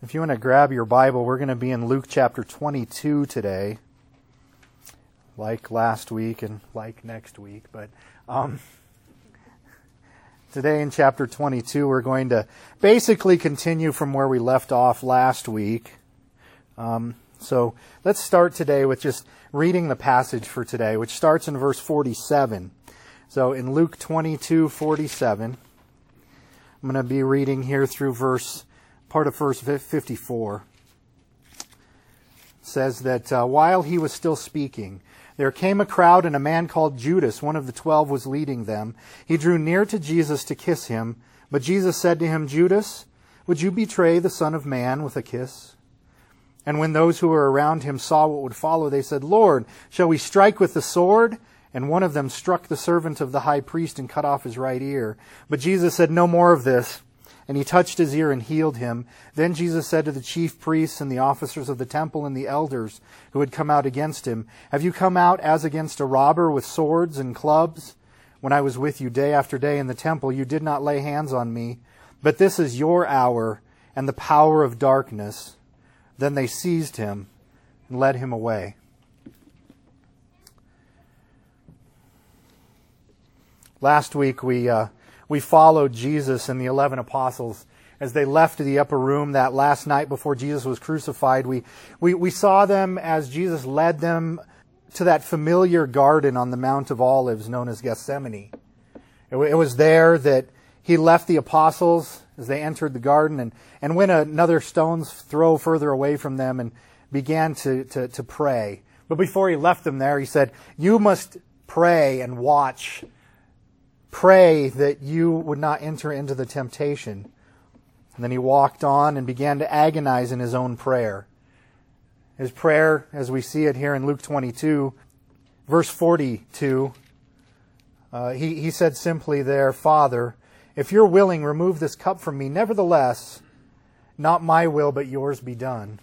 If you want to grab your Bible, we're going to be in Luke chapter 22 today, like last week and like next week. But today in chapter 22, we're going to basically continue from where we left off last week. So let's start today with just reading the passage for today, which starts in verse 47. So in Luke 22:47, I'm going to be reading here through part of verse 54. It says that while he was still speaking, there came a crowd, and a man called Judas, one of the 12, was leading them. He drew near to Jesus to kiss him, but Jesus said to him, "Judas, would you betray the Son of Man with a kiss?" And when those who were around him saw what would follow, they said, "Lord, shall we strike with the sword?" And one of them struck the servant of the high priest and cut off his right ear. But Jesus said, "No more of this." And he touched his ear and healed him. Then Jesus said to the chief priests and the officers of the temple and the elders who had come out against him, "Have you come out as against a robber with swords and clubs? When I was with you day after day in the temple, you did not lay hands on me. But this is your hour and the power of darkness." Then they seized him and led him away. Last week we followed Jesus and the 11 apostles as they left the upper room that last night before Jesus was crucified. We saw them as Jesus led them to that familiar garden on the Mount of Olives known as Gethsemane. It was there that he left the apostles as they entered the garden and went another stone's throw further away from them and began to pray. But before he left them there, he said, "You must pray and watch. Pray that you would not enter into the temptation." And then he walked on and began to agonize in his own prayer. His prayer, as we see it here in Luke 22, verse 42, he said simply there, "Father, if you're willing, remove this cup from me. Nevertheless, not my will, but yours be done."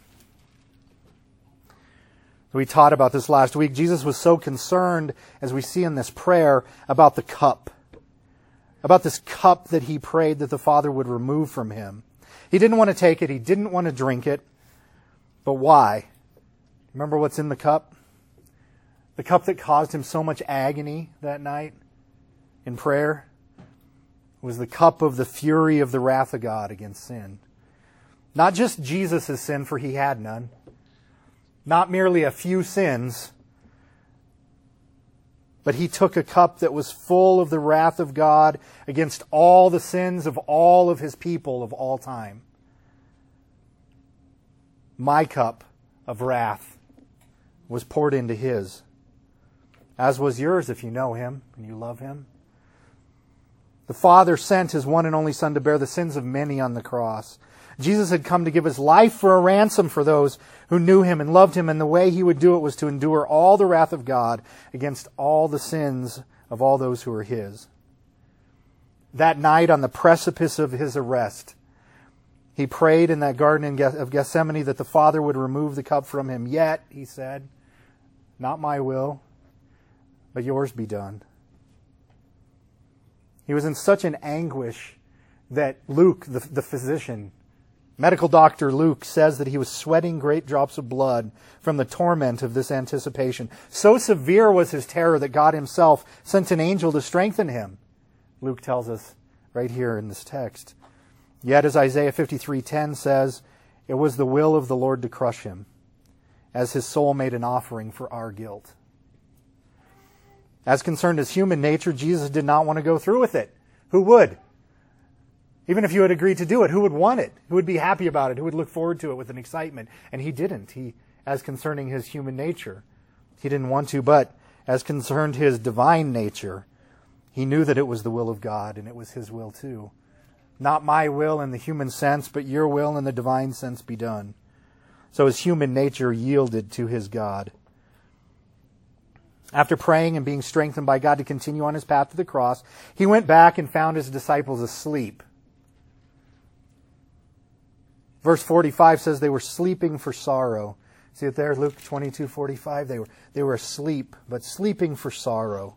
We taught about this last week. Jesus was so concerned, as we see in this prayer, about the cup. About this cup that he prayed that the Father would remove from him. He didn't want to take it. He didn't want to drink it. But why? Remember what's in the cup? The cup that caused him so much agony that night in prayer was the cup of the fury of the wrath of God against sin. Not just Jesus' sin, for he had none. Not merely a few sins, but he took a cup that was full of the wrath of God against all the sins of all of his people of all time. My cup of wrath was poured into his, as was yours if you know him and you love him. The Father sent his one and only Son to bear the sins of many on the cross. Jesus had come to give his life for a ransom for those who knew him and loved him, and the way he would do it was to endure all the wrath of God against all the sins of all those who were his. That night on the precipice of his arrest, he prayed in that garden of Gethsemane that the Father would remove the cup from him. "Yet," he said, "not my will, but yours be done." He was in such an anguish that Luke, the physician, medical doctor Luke, says that he was sweating great drops of blood from the torment of this anticipation. So severe was his terror that God himself sent an angel to strengthen him. Luke tells us right here in this text. Yet, as Isaiah 53:10 says, it was the will of the Lord to crush him, as his soul made an offering for our guilt. As concerned his human nature, Jesus did not want to go through with it. Who would? Even if you had agreed to do it, who would want it? Who would be happy about it? Who would look forward to it with an excitement? And he didn't. As concerning his human nature, he didn't want to. But as concerned his divine nature, he knew that it was the will of God, and it was his will too. Not my will in the human sense, but your will in the divine sense be done. So his human nature yielded to his God. After praying and being strengthened by God to continue on his path to the cross, he went back and found his disciples asleep. Verse 45 says they were sleeping for sorrow. See it there, Luke 22:45. They were asleep, but sleeping for sorrow.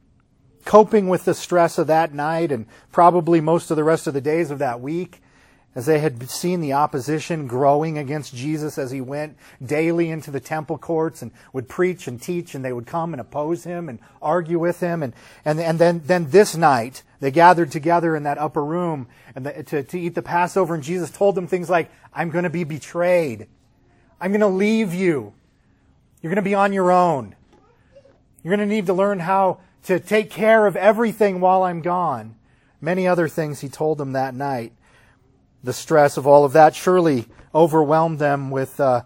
Coping with the stress of that night and probably most of the rest of the days of that week, as they had seen the opposition growing against Jesus as he went daily into the temple courts and would preach and teach, and they would come and oppose him and argue with him. And then this night, they gathered together in that upper room to eat the Passover, and Jesus told them things like, I'm going to be betrayed. I'm going to leave you. You're going to be on your own. You're going to need to learn how to take care of everything while I'm gone. Many other things he told them that night. The stress of all of that surely overwhelmed them with a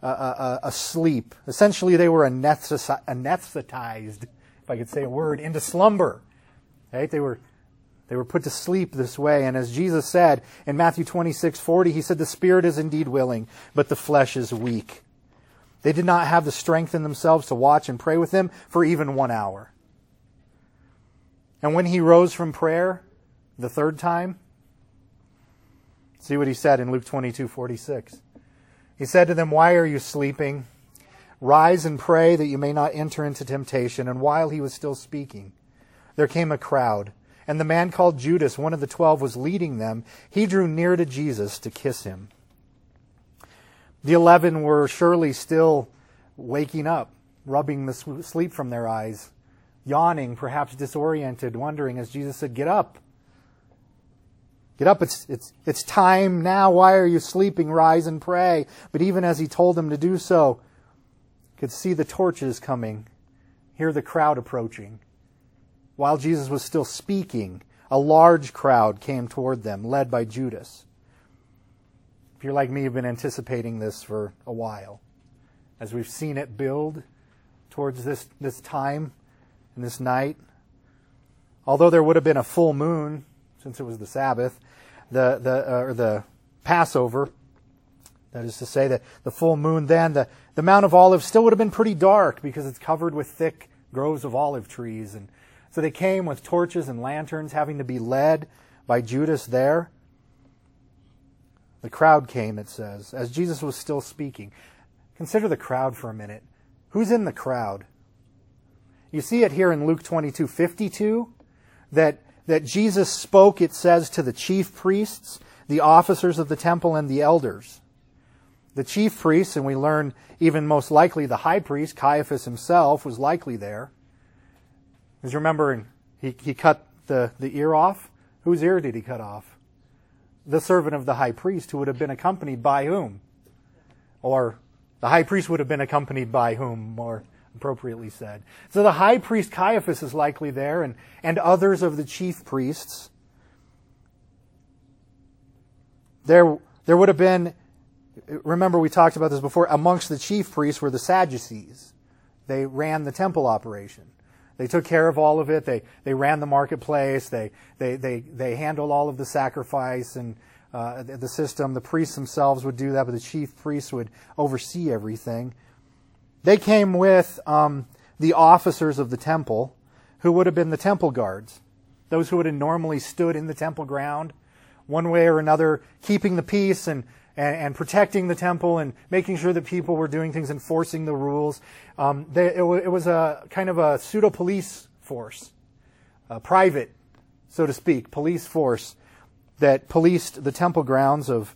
sleep. Essentially, they were anesthetized, if I could say a word, into slumber. Right? They were put to sleep this way. And as Jesus said in Matthew 26:40, he said, the spirit is indeed willing, but the flesh is weak. They did not have the strength in themselves to watch and pray with him for even 1 hour. And when he rose from prayer the third time, see what he said in Luke 22:46. He said to them, why are you sleeping? Rise and pray that you may not enter into temptation. And while he was still speaking, there came a crowd. And the man called Judas, one of the 12, was leading them. He drew near to Jesus to kiss him. The 11 were surely still waking up, rubbing the sleep from their eyes, yawning, perhaps disoriented, wondering as Jesus said, get up. Get up, it's time now. Why are you sleeping? Rise and pray. But even as he told them to do so, could see the torches coming, hear the crowd approaching. While Jesus was still speaking, a large crowd came toward them, led by Judas. If you're like me, you've been anticipating this for a while. As we've seen it build towards this time and this night. Although there would have been a full moon, since it was the Sabbath, the Passover, that is to say that the full moon then, the Mount of Olives still would have been pretty dark because it's covered with thick groves of olive trees. And so they came with torches and lanterns, having to be led by Judas there. The crowd came, it says, as Jesus was still speaking. Consider the crowd for a minute. Who's in the crowd? You see it here in Luke 22:52, that Jesus spoke, it says, to the chief priests, the officers of the temple, and the elders. The chief priests, and we learn even most likely the high priest, Caiaphas himself, was likely there. Because remember, he cut the ear off. Whose ear did he cut off? The servant of the high priest, who would have been accompanied by whom? Or the high priest would have been accompanied by whom, more appropriately said. So the high priest Caiaphas is likely there, and others of the chief priests. There would have been, remember we talked about this before, amongst the chief priests were the Sadducees. They ran the temple operation. They took care of all of it. They ran the marketplace. They handled all of the sacrifice and the system. The priests themselves would do that, but the chief priests would oversee everything. They came with the officers of the temple, who would have been the temple guards, those who would have normally stood in the temple ground, one way or another, keeping the peace and protecting the temple and making sure that people were doing things, enforcing the rules. It was a kind of a pseudo-police force, a private, so to speak, police force that policed the temple grounds of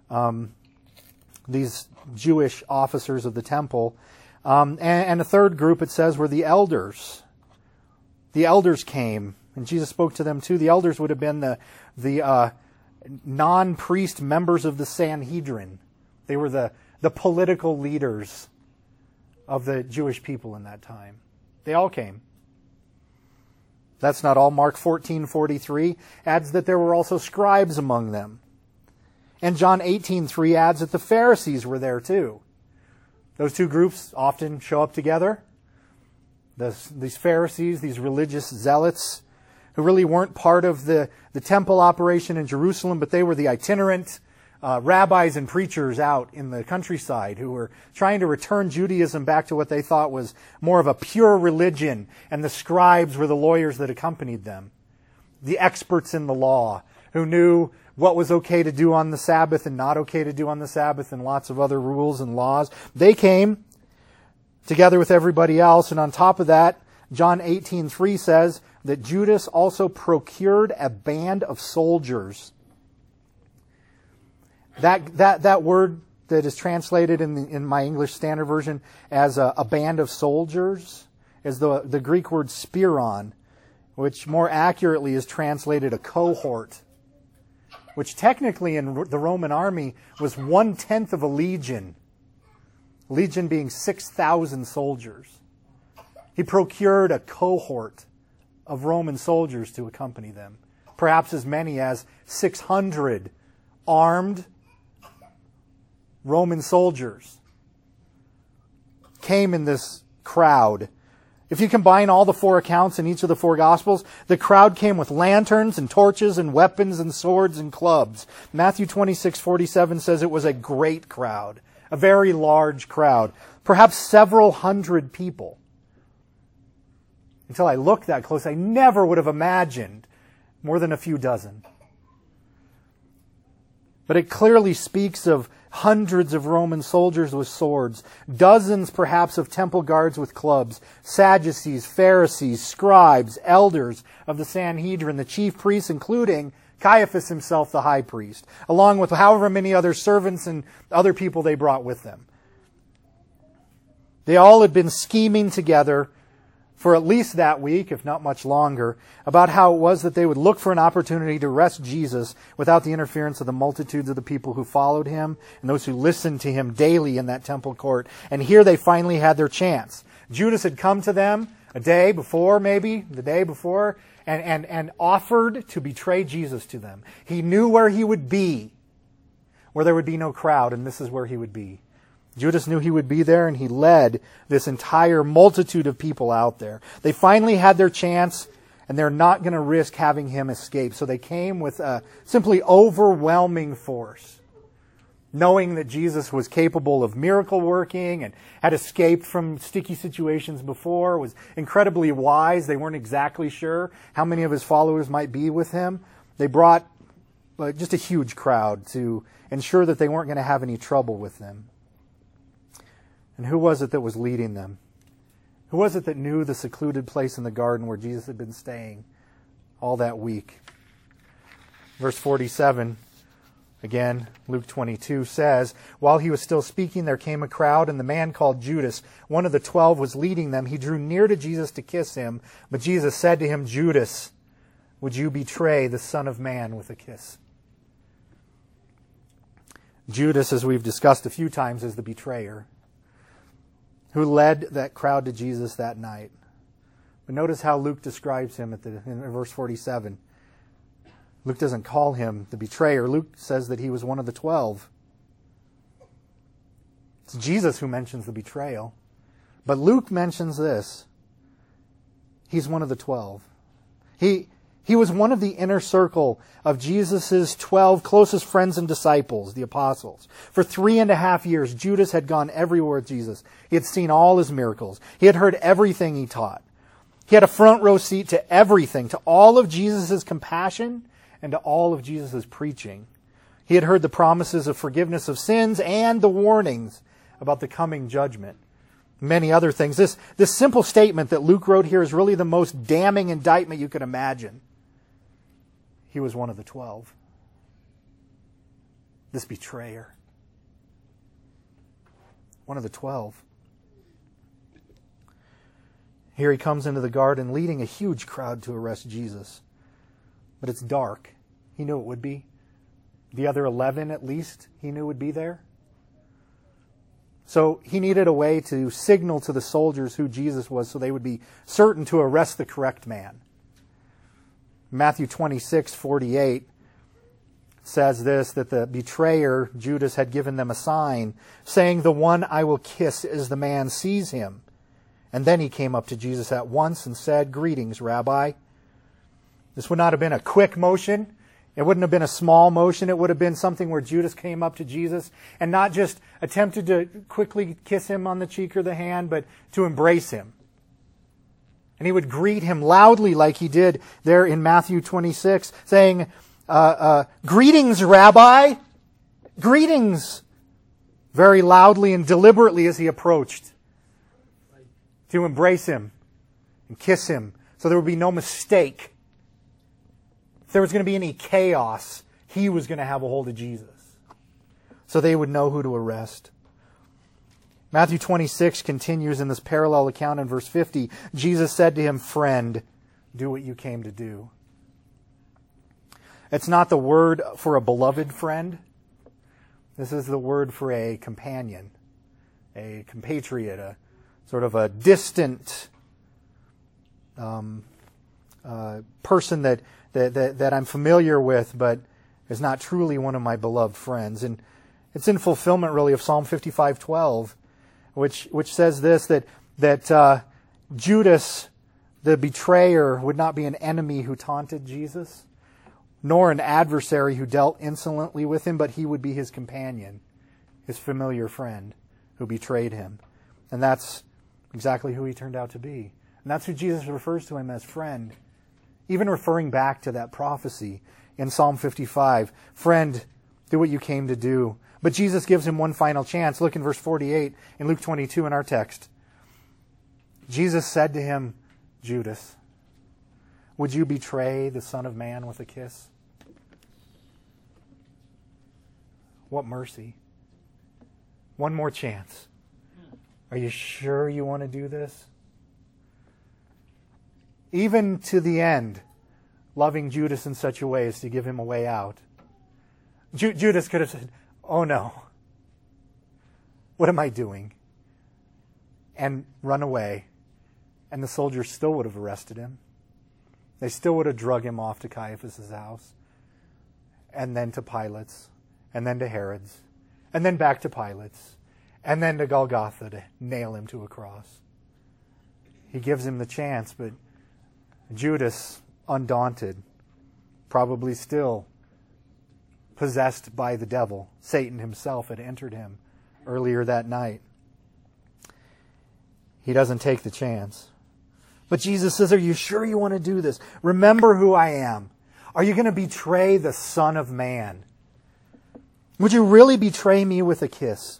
these Jewish officers of the temple. And a third group, it says, were the elders. The elders came, and Jesus spoke to them too. The elders would have been the non-priest members of the Sanhedrin. They were the political leaders of the Jewish people in that time. They all came. That's not all. Mark 14:43 adds that there were also scribes among them. And John 18:3 adds that the Pharisees were there too. Those two groups often show up together. These Pharisees, these religious zealots, who really weren't part of the temple operation in Jerusalem, but they were the itinerant rabbis and preachers out in the countryside who were trying to return Judaism back to what they thought was more of a pure religion, and the scribes were the lawyers that accompanied them. The experts in the law who knew what was okay to do on the Sabbath and not okay to do on the Sabbath, and lots of other rules and laws. They came together with everybody else, and on top of that, John 18:3 says that Judas also procured a band of soldiers. That word that is translated in my English Standard Version as a band of soldiers is the Greek word spiron, which more accurately is translated a cohort, which technically in the Roman army was 1/10 of a legion. Legion being 6,000 soldiers. He procured a cohort of Roman soldiers to accompany them. Perhaps as many as 600 armed Roman soldiers came in this crowd. If you combine all the four accounts in each of the four Gospels, the crowd came with lanterns and torches and weapons and swords and clubs. Matthew 26:47 says it was a great crowd, a very large crowd, perhaps several hundred people. Until I looked that close, I never would have imagined more than a few dozen. But it clearly speaks of hundreds of Roman soldiers with swords, dozens perhaps of temple guards with clubs, Sadducees, Pharisees, scribes, elders of the Sanhedrin, the chief priests, including Caiaphas himself, the high priest, along with however many other servants and other people they brought with them. They all had been scheming together for at least that week, if not much longer, about how it was that they would look for an opportunity to arrest Jesus without the interference of the multitudes of the people who followed him and those who listened to him daily in that temple court. And here they finally had their chance. Judas had come to them a day before, maybe, the day before, and offered to betray Jesus to them. He knew where he would be, where there would be no crowd, and this is where he would be. Judas knew he would be there, and he led this entire multitude of people out there. They finally had their chance, and they're not going to risk having him escape. So they came with a simply overwhelming force, knowing that Jesus was capable of miracle working and had escaped from sticky situations before, was incredibly wise. They weren't exactly sure how many of his followers might be with him. They brought just a huge crowd to ensure that they weren't going to have any trouble with them. And who was it that was leading them? Who was it that knew the secluded place in the garden where Jesus had been staying all that week? Verse 47, again, Luke 22 says, "While he was still speaking, there came a crowd, and the man called Judas, one of the 12, was leading them. He drew near to Jesus to kiss him, but Jesus said to him, 'Judas, would you betray the Son of Man with a kiss?'" Judas, as we've discussed a few times, is the betrayer who led that crowd to Jesus that night. But notice how Luke describes him in verse 47. Luke doesn't call him the betrayer. Luke says that he was one of the 12. It's Jesus who mentions the betrayal. But Luke mentions this. He's one of the 12. He was one of the inner circle of Jesus' 12 closest friends and disciples, the apostles. For 3.5 years, Judas had gone everywhere with Jesus. He had seen all his miracles. He had heard everything he taught. He had a front row seat to everything, to all of Jesus' compassion and to all of Jesus' preaching. He had heard the promises of forgiveness of sins and the warnings about the coming judgment. Many other things. This simple statement that Luke wrote here is really the most damning indictment you could imagine. He was one of the 12. This betrayer. One of the 12. Here he comes into the garden leading a huge crowd to arrest Jesus. But it's dark. He knew it would be. The other 11, at least, he knew would be there. So he needed a way to signal to the soldiers who Jesus was so they would be certain to arrest the correct man. Matthew 26:48 says this, that the betrayer, Judas, had given them a sign, saying, "The one I will kiss is the man, seize him." And then he came up to Jesus at once and said, "Greetings, Rabbi." This would not have been a quick motion. It wouldn't have been a small motion. It would have been something where Judas came up to Jesus and not just attempted to quickly kiss him on the cheek or the hand, but to embrace him. And he would greet him loudly like he did there in Matthew 26, saying, "Greetings, Rabbi." Greetings. Very loudly and deliberately as he approached to embrace him and kiss him so there would be no mistake. If there was going to be any chaos, he was going to have a hold of Jesus. so they would know who to arrest. Matthew 26 continues in this parallel account in verse 50. Jesus said to him, "Friend, do what you came to do." It's not the word for a beloved friend. This is the word for a companion, a compatriot, a sort of a distant person that I'm familiar with, but is not truly one of my beloved friends. And it's in fulfillment, really, of Psalm 55:12, which says this, that Judas, the betrayer, would not be an enemy who taunted Jesus, nor an adversary who dealt insolently with him, but he would be his companion, his familiar friend who betrayed him. And that's exactly who he turned out to be. And that's who Jesus refers to him as friend, even referring back to that prophecy in Psalm 55. Friend, do what you came to do. But Jesus gives him one final chance. Look in verse 48 in Luke 22 in our text. Jesus said to him, "Judas, would you betray the Son of Man with a kiss?" What mercy. One more chance. Are you sure you want to do this? Even to the end, loving Judas in such a way as to give him a way out. Judas could have said, "Oh no, what am I doing?" and run away. And the soldiers still would have arrested him. They still would have drug him off to Caiaphas' house, and then to Pilate's, and then to Herod's, and then back to Pilate's, and then to Golgotha to nail him to a cross. He gives him the chance, but Judas, undaunted, probably still possessed by the devil. Satan himself had entered him earlier that night. He doesn't take the chance. But Jesus says, "Are you sure you want to do this? Remember who I am. Are you going to betray the Son of Man? Would you really betray me with a kiss?"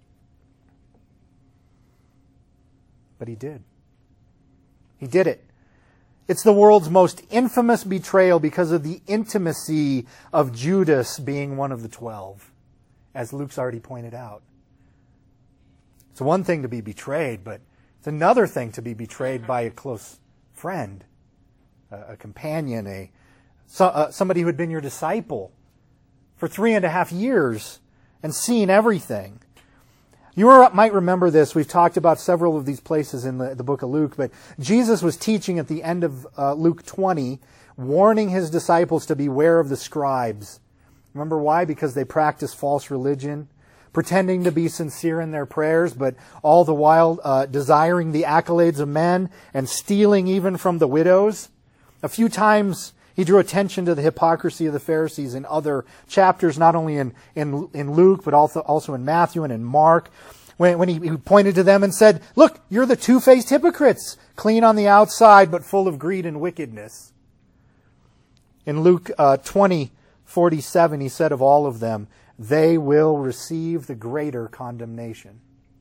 But he did. He did it. It's the world's most infamous betrayal because of the intimacy of Judas being one of the 12, as Luke's already pointed out. It's one thing to be betrayed, but it's another thing to be betrayed by a close friend, a companion, somebody who had been your disciple for 3.5 years and seen everything. You might remember this. We've talked about several of these places in the book of Luke, but Jesus was teaching at the end of Luke 20, warning his disciples to beware of the scribes. Remember why? Because they practice false religion, pretending to be sincere in their prayers, but all the while desiring the accolades of men and stealing even from the widows. A few times he drew attention to the hypocrisy of the Pharisees in other chapters, not only in Luke, but also in Matthew and in Mark, when he pointed to them and said, "Look, you're the two-faced hypocrites, clean on the outside, but full of greed and wickedness." In Luke 20:47, he said of all of them, "They will receive the greater condemnation."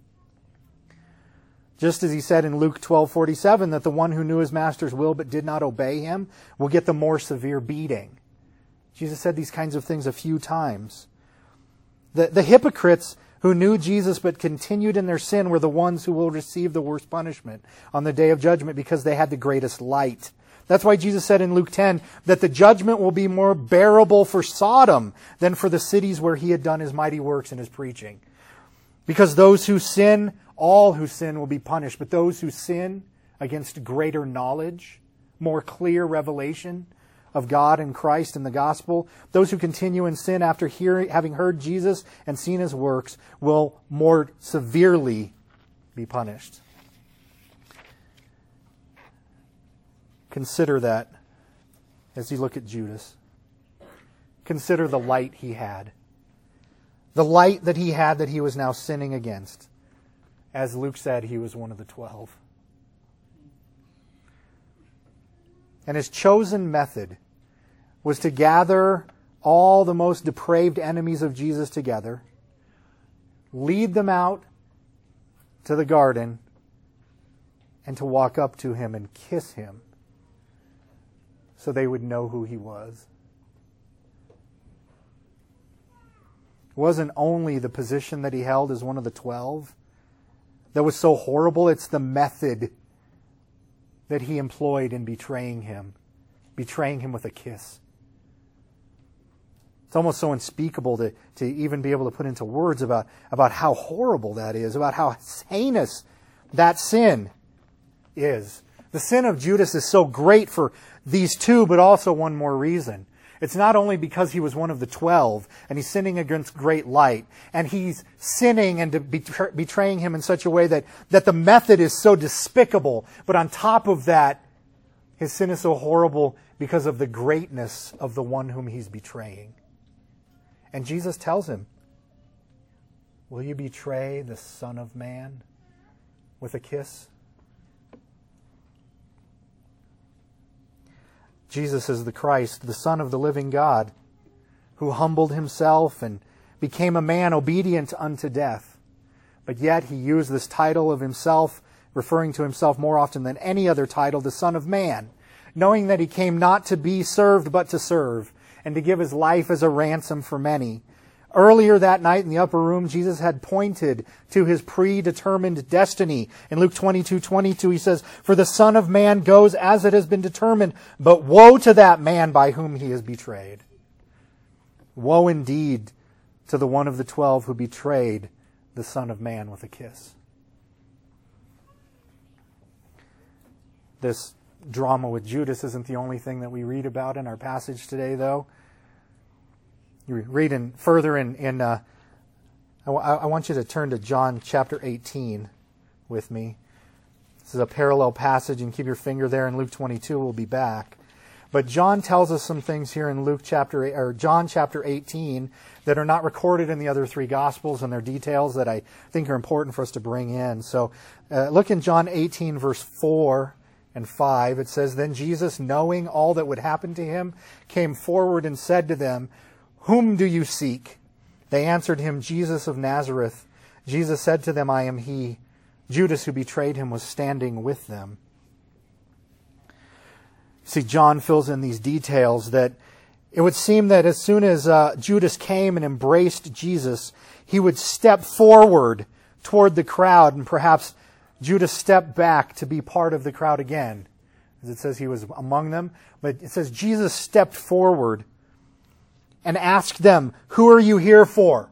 Just as he said in Luke 12:47 that the one who knew his master's will but did not obey him will get the more severe beating. Jesus said these kinds of things a few times. The hypocrites who knew Jesus but continued in their sin were the ones who will receive the worst punishment on the day of judgment because they had the greatest light. That's why Jesus said in Luke 10 that the judgment will be more bearable for Sodom than for the cities where he had done his mighty works and his preaching. Because those who sin, all who sin will be punished, but those who sin against greater knowledge, more clear revelation of God and Christ and the gospel, those who continue in sin after having heard Jesus and seen his works will more severely be punished. Consider that as you look at Judas. Consider the light he had. The light that he had that he was now sinning against. As Luke said, he was one of the 12. And his chosen method was to gather all the most depraved enemies of Jesus together, lead them out to the garden, and to walk up to him and kiss him so they would know who he was. It wasn't only the position that he held as one of the 12 that was so horrible, it's the method that he employed in betraying him with a kiss. It's almost so unspeakable to even be able to put into words about how horrible that is, about how heinous that sin is. The sin of Judas is so great for these two, but also one more reason. It's not only because he was one of the 12 and he's sinning against great light, and he's sinning and betraying him in such a way that the method is so despicable, but on top of that, his sin is so horrible because of the greatness of the one whom he's betraying. And Jesus tells him, will you betray the Son of Man with a kiss? Jesus is the Christ, the Son of the living God, who humbled himself and became a man obedient unto death. But yet he used this title of himself, referring to himself more often than any other title, the Son of Man, knowing that he came not to be served but to serve, and to give his life as a ransom for many. Earlier that night in the upper room, Jesus had pointed to his predetermined destiny. In Luke 22:22, he says, for the Son of Man goes as it has been determined, but woe to that man by whom he is betrayed. Woe indeed to the one of the 12 who betrayed the Son of Man with a kiss. This drama with Judas isn't the only thing that we read about in our passage today, though. You read further I want you to turn to John chapter 18 with me. This is a parallel passage, and keep your finger there in Luke 22. We'll be back. But John tells us some things here in John chapter 18 that are not recorded in the other three Gospels, and they're details that I think are important for us to bring in. So look in John 18, verse 4 and 5. It says, then Jesus, knowing all that would happen to him, came forward and said to them, whom do you seek? They answered him, Jesus of Nazareth. Jesus said to them, I am he. Judas, who betrayed him, was standing with them. See, John fills in these details that it would seem that as soon as Judas came and embraced Jesus, he would step forward toward the crowd, and perhaps Judas stepped back to be part of the crowd again. As it says he was among them, but it says Jesus stepped forward and asked them, who are you here for?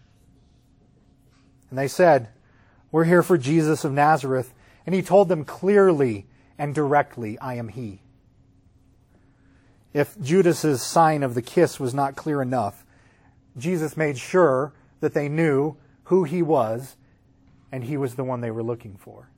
And they said, we're here for Jesus of Nazareth. And he told them clearly and directly, I am he. If Judas's sign of the kiss was not clear enough, Jesus made sure that they knew who he was, and he was the one they were looking for.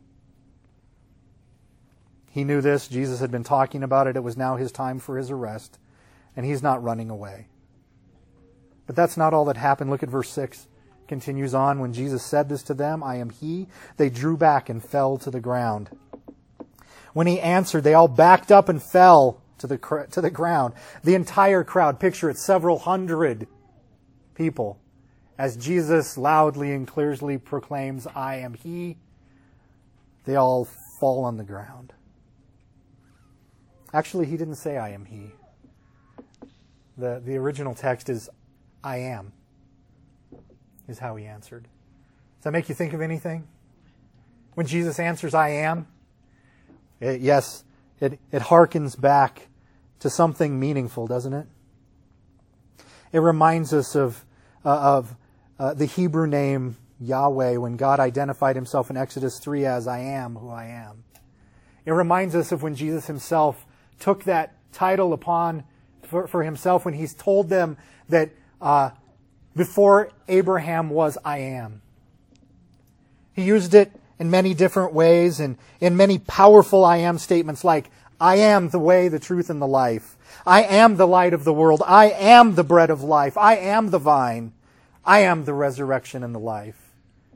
He knew this. Jesus had been talking about it. It was now his time for his arrest, and he's not running away. But that's not all that happened. Look at verse 6. It continues on. When Jesus said this to them, I am he, they drew back and fell to the ground. When he answered, they all backed up and fell to the ground. The entire crowd, picture it, several hundred people, as Jesus loudly and clearly proclaims, I am he, they all fall on the ground. Actually, he didn't say, I am he. The original text is, I am, is how he answered. Does that make you think of anything? When Jesus answers, I am, it harkens back to something meaningful, doesn't it? It reminds us of the Hebrew name Yahweh when God identified himself in Exodus 3 as I am who I am. It reminds us of when Jesus himself took that title upon for himself when he's told them that before Abraham was, I am. He used it in many different ways and in many powerful I am statements like, I am the way, the truth, and the life. I am the light of the world. I am the bread of life. I am the vine. I am the resurrection and the life.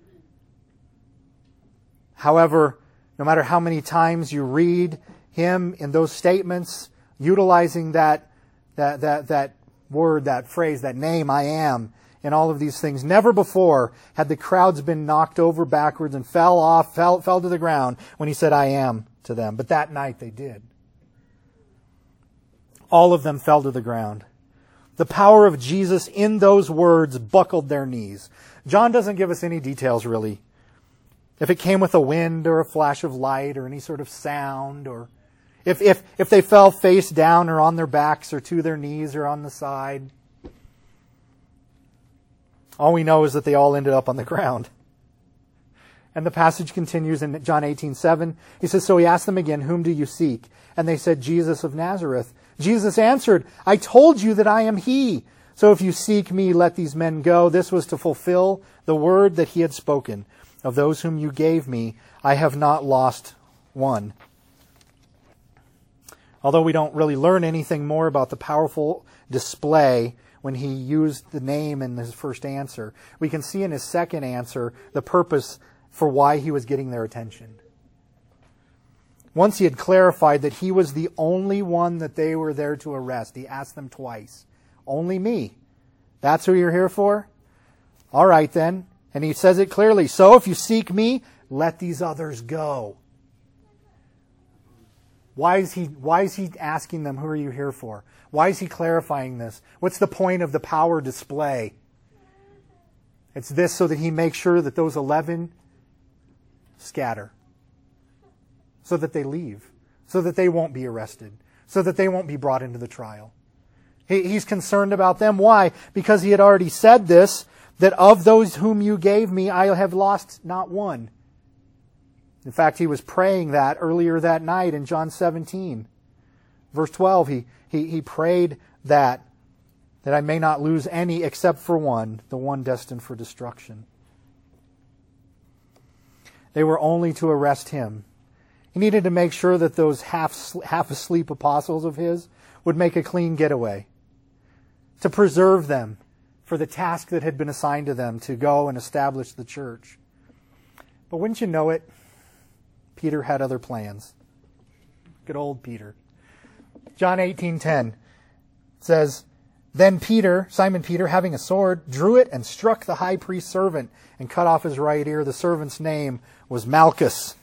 However, no matter how many times you read him in those statements, utilizing that word, that phrase, that name, I am, in all of these things, never before had the crowds been knocked over backwards and fell to the ground when he said, I am, to them. But that night they did. All of them fell to the ground. The power of Jesus in those words buckled their knees. John doesn't give us any details, really. If it came with a wind or a flash of light or any sort of sound, or if they fell face down or on their backs or to their knees or on the side. All we know is that they all ended up on the ground. And the passage continues in John 18:7. He says, so he asked them again, whom do you seek? And they said, Jesus of Nazareth. Jesus answered, I told you that I am he. So if you seek me, let these men go. This was to fulfill the word that he had spoken. Of those whom you gave me, I have not lost one. Although we don't really learn anything more about the powerful display when he used the name in his first answer, we can see in his second answer the purpose for why he was getting their attention. Once he had clarified that he was the only one that they were there to arrest, he asked them twice, only me. That's who you're here for? All right then. And he says it clearly. So if you seek me, let these others go. Why is he asking them, who are you here for? Why is he clarifying this? What's the point of the power display? It's this so that he makes sure that those 11 scatter. So that they leave. So that they won't be arrested. So that they won't be brought into the trial. He's concerned about them. Why? Because he had already said this, that of those whom you gave me, I have lost not one. In fact, he was praying that earlier that night in John 17. Verse 12, he prayed that I may not lose any except for one, the one destined for destruction. They were only to arrest him. He needed to make sure that those half asleep apostles of his would make a clean getaway, to preserve them for the task that had been assigned to them to go and establish the church. But wouldn't you know it, Peter had other plans. Good old Peter. John 18:10 says, then Peter, Simon Peter, having a sword, drew it and struck the high priest's servant and cut off his right ear. The servant's name was Malchus.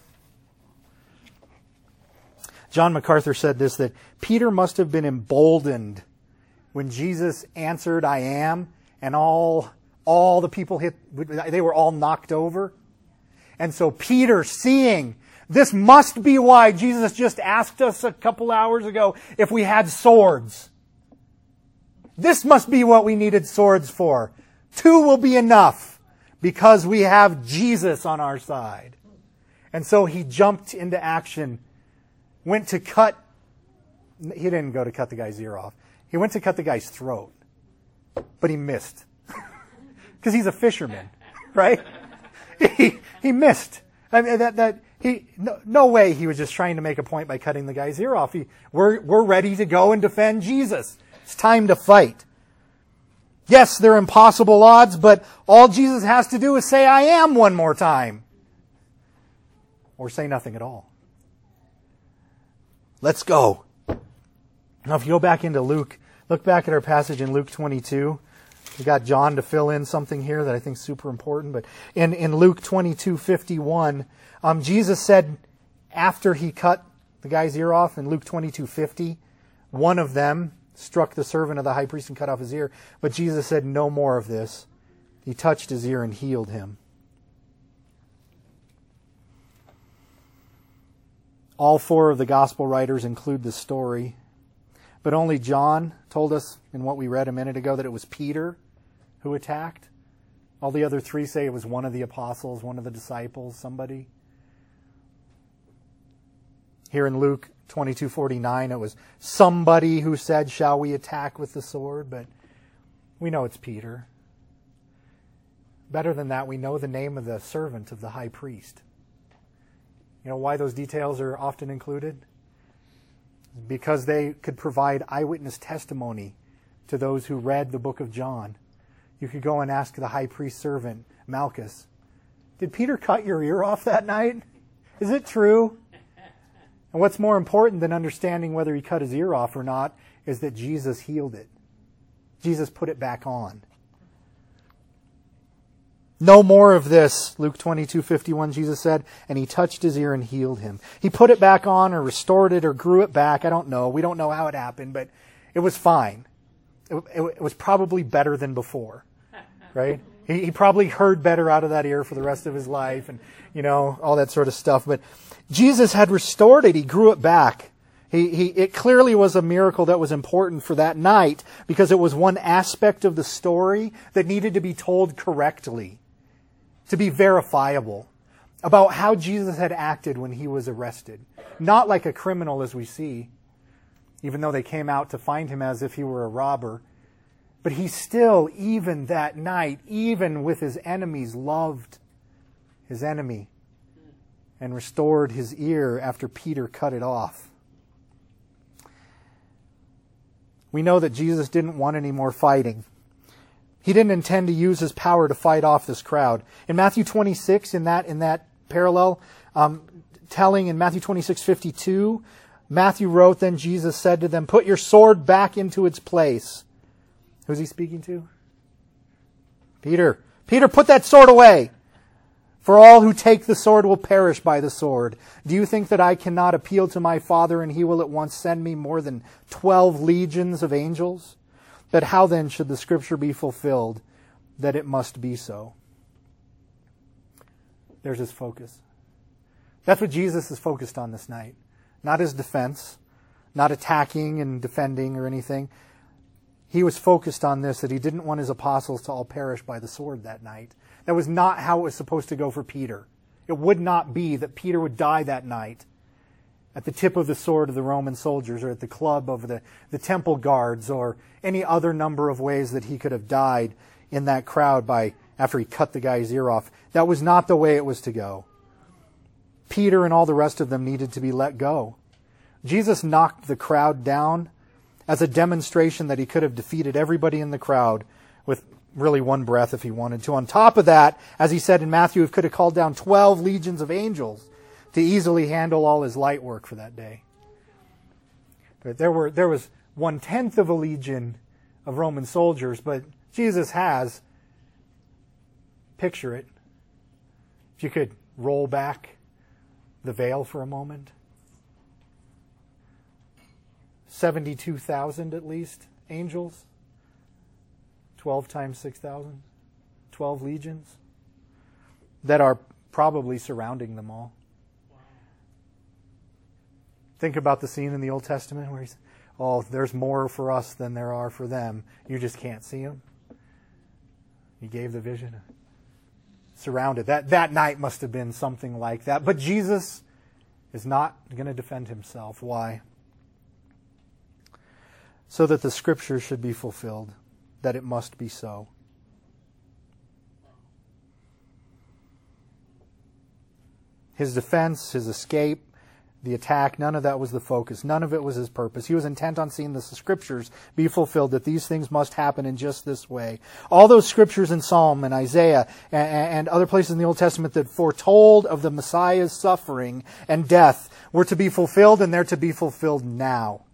John MacArthur said this, that Peter must have been emboldened when Jesus answered, I am, and all the people they were all knocked over. And so Peter, seeing, this must be why Jesus just asked us a couple hours ago if we had swords. This must be what we needed swords for. 2 will be enough because we have Jesus on our side. And so he jumped into action, went to cut, he didn't go to cut the guy's ear off. He went to cut the guy's throat, but he missed. Because he's a fisherman, right? He missed. I mean, no way he was just trying to make a point by cutting the guy's ear off. We're ready to go and defend Jesus. It's time to fight. Yes, they're impossible odds, but all Jesus has to do is say, I am, one more time. Or say nothing at all. Let's go. Now, if you go back into Luke, look back at our passage in Luke 22. We got John to fill in something here that I think is super important. But in Luke 22:51, Jesus said after he cut the guy's ear off in Luke 22:50, one of them struck the servant of the high priest and cut off his ear. But Jesus said, no more of this. He touched his ear and healed him. All 4 of the gospel writers include the story. But only John told us in what we read a minute ago that it was Peter who attacked. All the other 3 say it was one of the apostles, one of the disciples, somebody. Here in Luke 22:49, it was somebody who said, shall we attack with the sword? But we know it's Peter. Better than that, we know the name of the servant of the high priest. You know why those details are often included? Because they could provide eyewitness testimony to those who read the book of John. You could go and ask the high priest servant, Malchus, did Peter cut your ear off that night? Is it true? And what's more important than understanding whether he cut his ear off or not is that Jesus healed it. Jesus put it back on. No more of this, Luke 22:51, Jesus said, and he touched his ear and healed him. He put it back on or restored it or grew it back. I don't know. We don't know how it happened, but it was fine. it was probably better than before, right? He probably heard better out of that ear for the rest of his life and, all that sort of stuff. But Jesus had restored it. He grew it back. It clearly was a miracle that was important for that night because it was one aspect of the story that needed to be told correctly, to be verifiable, about how Jesus had acted when he was arrested. Not like a criminal as we see, even though they came out to find him as if he were a robber. But he still, even that night, even with his enemies, loved his enemy and restored his ear after Peter cut it off. We know that Jesus didn't want any more fighting. He didn't intend to use his power to fight off this crowd. In Matthew 26, in that parallel, telling in Matthew 26:52, Matthew wrote, "Then Jesus said to them, 'Put your sword back into its place.'" Who's he speaking to? Peter. "Peter, put that sword away. For all who take the sword will perish by the sword. Do you think that I cannot appeal to my Father and he will at once send me more than 12 legions of angels? But how then should the scripture be fulfilled that it must be so?" There's his focus. That's what Jesus is focused on this night. Not his defense, not attacking and defending or anything. He was focused on this, that he didn't want his apostles to all perish by the sword that night. That was not how it was supposed to go for Peter. It would not be that Peter would die that night at the tip of the sword of the Roman soldiers or at the club of the temple guards or any other number of ways that he could have died in that crowd after he cut the guy's ear off. That was not the way it was to go. Peter and all the rest of them needed to be let go. Jesus knocked the crowd down as a demonstration that he could have defeated everybody in the crowd with really one breath if he wanted to. On top of that, as he said in Matthew, he could have called down 12 legions of angels to easily handle all his light work for that day. But there was 1/10 of a legion of Roman soldiers, but Jesus has, picture it, if you could roll back the veil for a moment, 72,000 at least angels. 12 times 6,000, 12 legions that are probably surrounding them all. Wow. Think about the scene in the Old Testament where he's, there's more for us than there are for them. You just can't see them. He gave the vision. Surrounded. That night must have been something like that. But Jesus is not going to defend himself. Why? So that the scriptures should be fulfilled, that it must be so. His defense, his escape, the attack, none of that was the focus. None of it was his purpose. He was intent on seeing the scriptures be fulfilled, that these things must happen in just this way. All those scriptures in Psalm and Isaiah and other places in the Old Testament that foretold of the Messiah's suffering and death were to be fulfilled, and they're to be fulfilled now.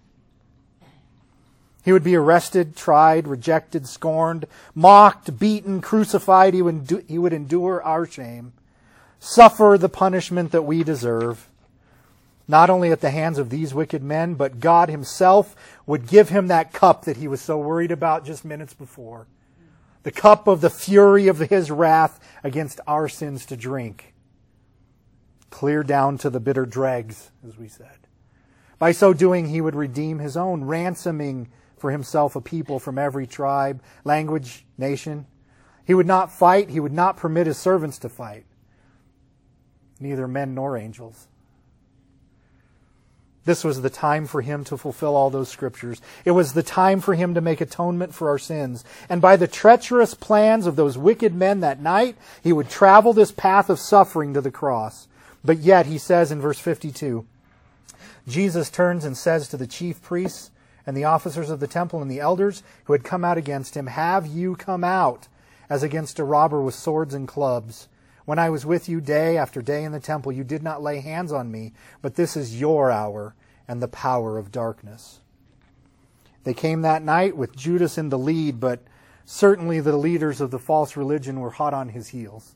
He would be arrested, tried, rejected, scorned, mocked, beaten, crucified. He would endure our shame, suffer the punishment that we deserve, not only at the hands of these wicked men, but God himself would give him that cup that he was so worried about just minutes before. The cup of the fury of his wrath against our sins to drink. Clear down to the bitter dregs, as we said. By so doing, he would redeem his own, ransoming for himself a people from every tribe, language, nation. He would not fight. He would not permit his servants to fight. Neither men nor angels. This was the time for him to fulfill all those scriptures. It was the time for him to make atonement for our sins. And by the treacherous plans of those wicked men that night, he would travel this path of suffering to the cross. But yet, he says in verse 52, Jesus turns and says to the chief priests and the officers of the temple and the elders who had come out against him, "Have you come out as against a robber with swords and clubs? When I was with you day after day in the temple, you did not lay hands on me, but this is your hour and the power of darkness." They came that night with Judas in the lead, but certainly the leaders of the false religion were hot on his heels.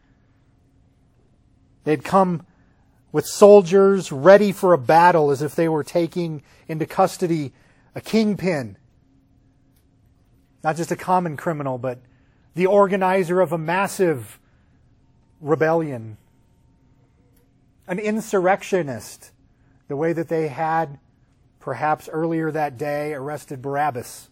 They'd come with soldiers ready for a battle as if they were taking into custody a kingpin Not just a common criminal, but the organizer of a massive rebellion. An insurrectionist, the way that they had, perhaps earlier that day, arrested Barabbas,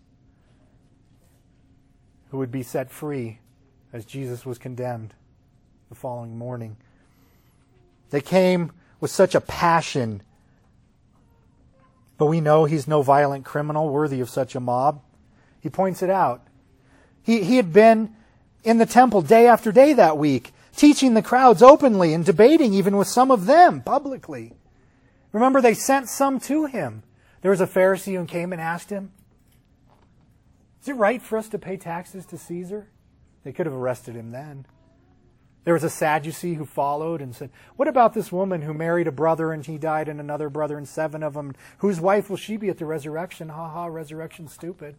who would be set free as Jesus was condemned the following morning. They came with such a passion, but we know he's no violent criminal worthy of such a mob. He points it out. He had been in the temple day after day that week, teaching the crowds openly and debating even with some of them publicly. Remember, they sent some to him. There was a Pharisee who came and asked him, "Is it right for us to pay taxes to Caesar?" They could have arrested him then. There was a Sadducee who followed and said, "What about this woman who married a brother and he died and another brother and 7 of them? Whose wife will she be at the resurrection?" Ha ha, resurrection stupid.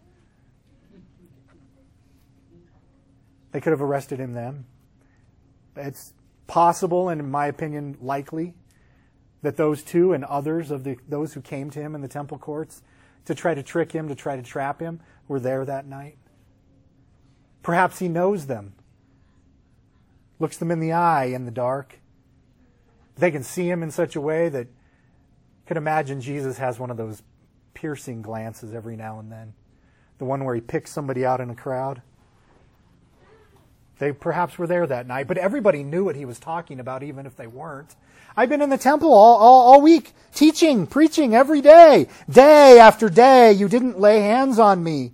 They could have arrested him then. It's possible, and in my opinion, likely, that those two and others of those who came to him in the temple courts to try to trick him, to try to trap him, were there that night. Perhaps he knows them, looks them in the eye in the dark. They can see him in such a way that could imagine Jesus has one of those piercing glances every now and then. The one where he picks somebody out in a crowd. They perhaps were there that night, but everybody knew what he was talking about, even if they weren't. I've been in the temple all week, teaching, preaching every day. Day after day, you didn't lay hands on me.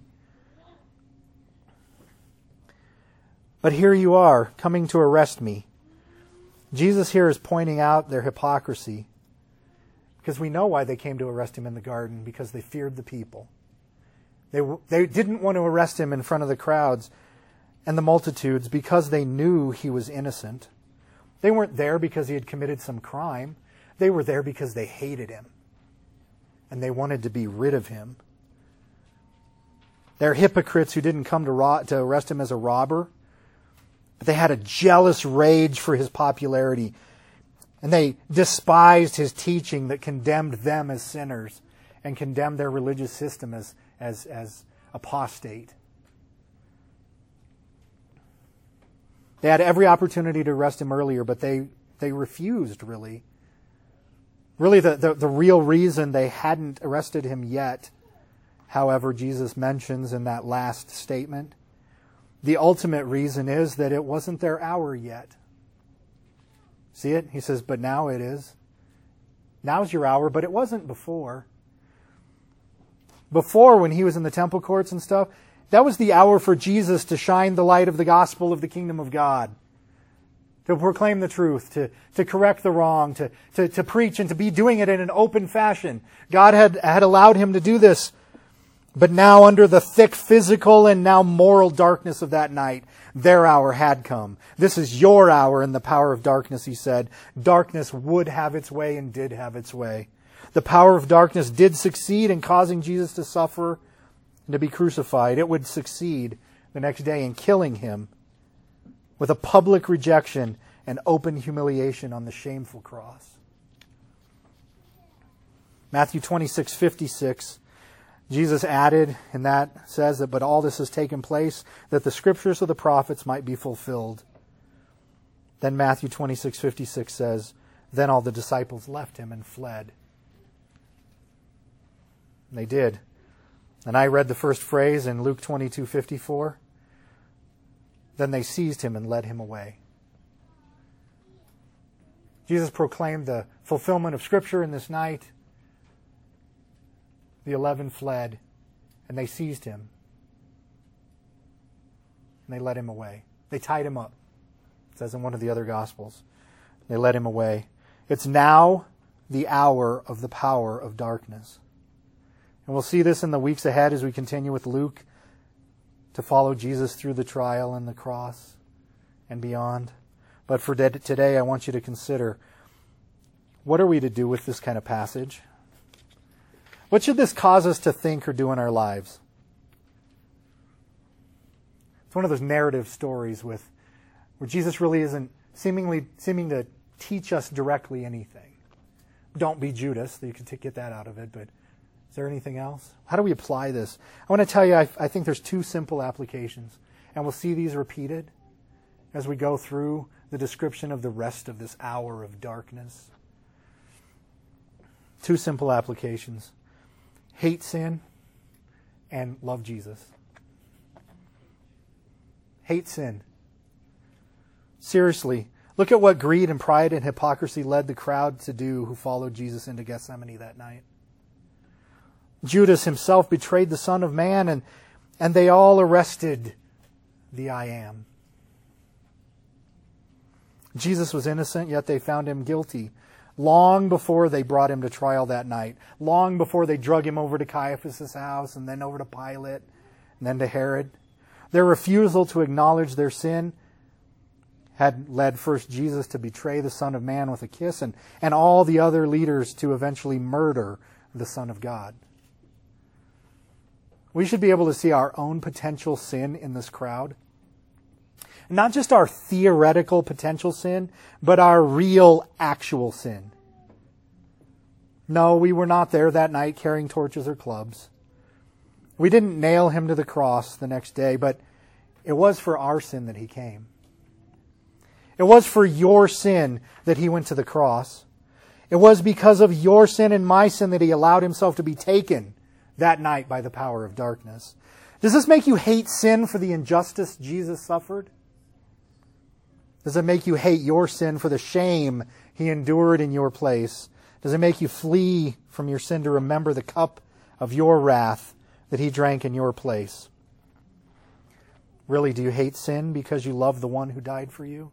But here you are, coming to arrest me. Jesus here is pointing out their hypocrisy. Because we know why they came to arrest him in the garden, because they feared the people. They didn't want to arrest him in front of the crowds and the multitudes because they knew he was innocent. They weren't there because he had committed some crime. They were there because they hated him. And they wanted to be rid of him. They're hypocrites who didn't come to arrest him as a robber. But they had a jealous rage for his popularity. And they despised his teaching that condemned them as sinners and condemned their religious system as apostate. They had every opportunity to arrest him earlier, but they refused, really. Really, the real reason they hadn't arrested him yet, however, Jesus mentions in that last statement, the ultimate reason is that it wasn't their hour yet. See it? He says, but now it is. Now's your hour, but it wasn't before. Before, when he was in the temple courts and stuff, that was the hour for Jesus to shine the light of the gospel of the kingdom of God. To proclaim the truth, to correct the wrong, to preach and to be doing it in an open fashion. God had allowed him to do this. But now under the thick physical and now moral darkness of that night, their hour had come. This is your hour in the power of darkness, he said. Darkness would have its way and did have its way. The power of darkness did succeed in causing Jesus to suffer and to be crucified. It would succeed the next day in killing him with a public rejection and open humiliation on the shameful cross. Matthew 26:56, Jesus added, and that says that, but all this has taken place that the scriptures of the prophets might be fulfilled. Then Matthew 26:56 says, then all the disciples left him and fled. And they did. And I read the first phrase in Luke 22:54. Then they seized him and led him away. Jesus proclaimed the fulfillment of Scripture in this night. The 11 fled, and they seized him. And they led him away. They tied him up. It says in one of the other Gospels. They led him away. It's now the hour of the power of darkness. And we'll see this in the weeks ahead as we continue with Luke to follow Jesus through the trial and the cross and beyond. But for today, I want you to consider, what are we to do with this kind of passage? What should this cause us to think or do in our lives? It's one of those narrative stories where Jesus really isn't seeming to teach us directly anything. Don't be Judas. You can get that out of it, but Is there anything else? How do we apply this? I want to tell you, I think there's two simple applications. And we'll see these repeated as we go through the description of the rest of this hour of darkness. Two simple applications. Hate sin and love Jesus. Hate sin. Seriously, look at what greed and pride and hypocrisy led the crowd to do who followed Jesus into Gethsemane that night. Judas himself betrayed the Son of Man, and they all arrested the I Am. Jesus was innocent, yet they found him guilty long before they brought him to trial that night, long before they drug him over to Caiaphas' house and then over to Pilate and then to Herod. Their refusal to acknowledge their sin had led first Jesus to betray the Son of Man with a kiss and all the other leaders to eventually murder the Son of God. We should be able to see our own potential sin in this crowd. Not just our theoretical potential sin, but our real, actual sin. No, we were not there that night carrying torches or clubs. We didn't nail him to the cross the next day, but it was for our sin that he came. It was for your sin that he went to the cross. It was because of your sin and my sin that he allowed himself to be taken that night by the power of darkness. Does this make you hate sin for the injustice Jesus suffered? Does it make you hate your sin for the shame he endured in your place? Does it make you flee from your sin to remember the cup of your wrath that he drank in your place? Really, do you hate sin because you love the one who died for you?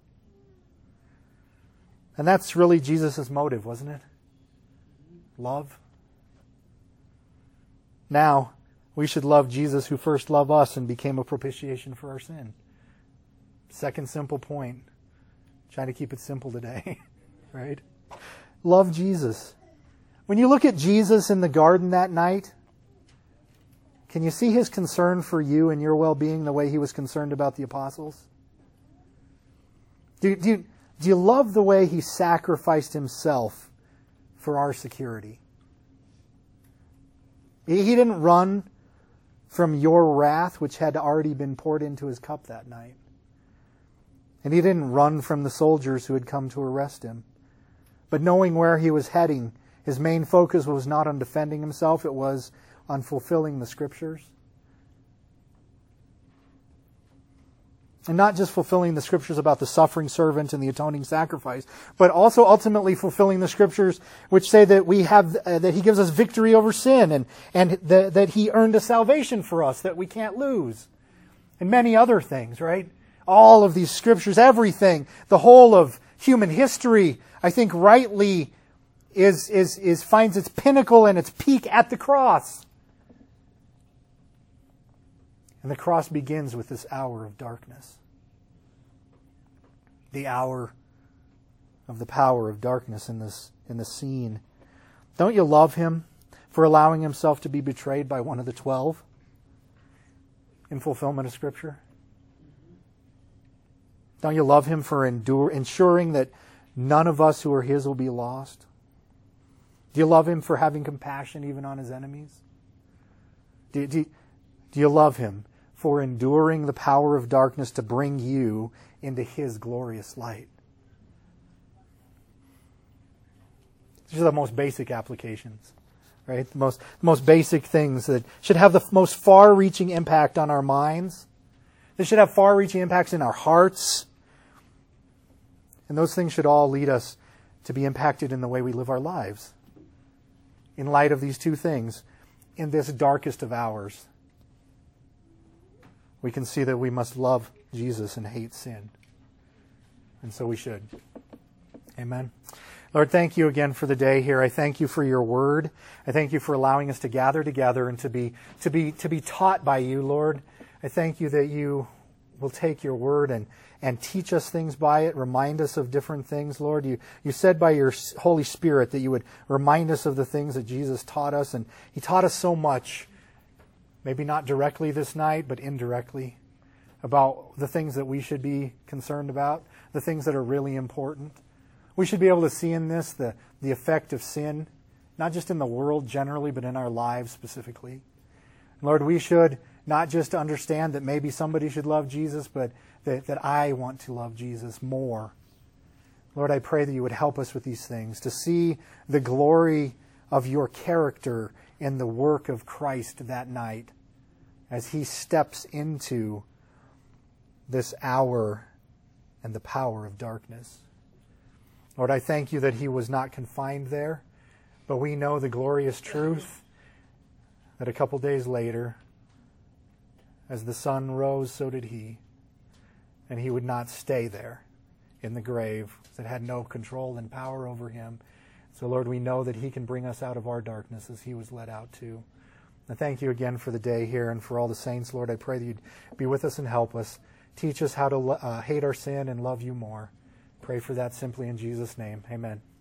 And that's really Jesus' motive, wasn't it? Love. Now, we should love Jesus who first loved us and became a propitiation for our sin. Second simple point. Trying to keep it simple today, right? Love Jesus. When you look at Jesus in the garden that night, can you see his concern for you and your well-being the way he was concerned about the apostles? Do you love the way he sacrificed himself for our security? He didn't run from your wrath, which had already been poured into his cup that night. And he didn't run from the soldiers who had come to arrest him. But knowing where he was heading, his main focus was not on defending himself, it was on fulfilling the Scriptures. And not just fulfilling the Scriptures about the suffering servant and the atoning sacrifice, but also ultimately fulfilling the Scriptures which say that we have that he gives us victory over sin and that he earned a salvation for us that we can't lose. And many other things, right? All of these Scriptures, everything, the whole of human history, I think rightly finds its pinnacle and its peak at the cross. And the cross begins with this hour of darkness. The hour of the power of darkness in this scene. Don't you love him for allowing himself to be betrayed by one of the 12 in fulfillment of Scripture? Don't you love him for ensuring that none of us who are his will be lost? Do you love him for having compassion even on his enemies? Do you love him for enduring the power of darkness to bring you into his glorious light? These are the most basic applications, right? The most basic things that should have the most far-reaching impact on our minds. They should have far-reaching impacts in our hearts. And those things should all lead us to be impacted in the way we live our lives. In light of these two things, in this darkest of hours, we can see that we must love Jesus and hate sin. And so we should. Amen. Lord, thank you again for the day here. I thank you for your word. I thank you for allowing us to gather together and to be taught by you, Lord. I thank you that you will take your word and teach us things by it, remind us of different things, Lord. You said by your Holy Spirit that you would remind us of the things that Jesus taught us, and he taught us so much, maybe not directly this night, but indirectly, about the things that we should be concerned about, the things that are really important. We should be able to see in this the effect of sin not just in the world generally, but in our lives specifically. Lord, we should not just understand that maybe somebody should love Jesus, but that I want to love Jesus more. Lord, I pray that you would help us with these things, to see the glory of your character in the work of Christ that night as he steps into this hour and the power of darkness. Lord, I thank you that he was not confined there, but we know the glorious truth that a couple days later, as the sun rose, so did he. And he would not stay there in the grave that had no control and power over him. So, Lord, we know that he can bring us out of our darkness as he was led out too. And thank you again for the day here and for all the saints. Lord, I pray that you'd be with us and help us. Teach us how to hate our sin and love you more. Pray for that simply in Jesus' name. Amen.